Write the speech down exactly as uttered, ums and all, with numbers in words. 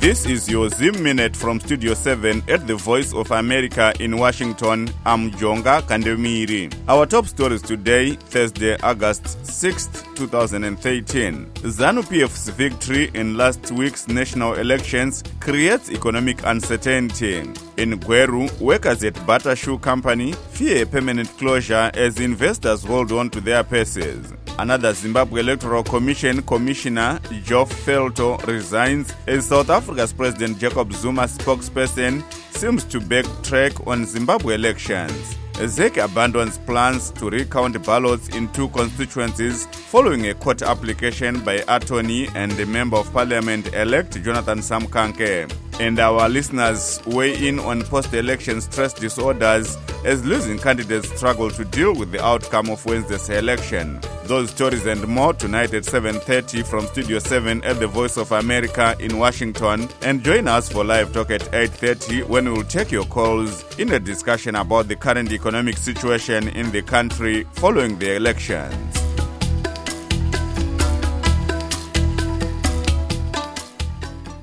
This is your Zim Minute from Studio seven at the Voice of America in Washington. I'm Jonga Kandemiri. Our top stories today, Thursday, August sixth, twenty thirteen. ZANU-P F's victory in last week's national elections creates economic uncertainty. In Gweru, workers at Bata Shoe Company fear a permanent closure as investors hold on to their purses. Another Zimbabwe Electoral Commission Commissioner, Geoff Felto, resigns as South Africa's President Jacob Zuma's spokesperson seems to backtrack on Zimbabwe elections. Z E C abandons plans to recount ballots in two constituencies following a court application by attorney and the Member of Parliament-elect Jonathan Samkanke. And our listeners weigh in on post-election stress disorders as losing candidates struggle to deal with the outcome of Wednesday's election. Those stories and more tonight at seven thirty from Studio seven at the Voice of America in Washington. And join us for live talk at eight thirty when we will take your calls in a discussion about the current economic situation in the country following the elections.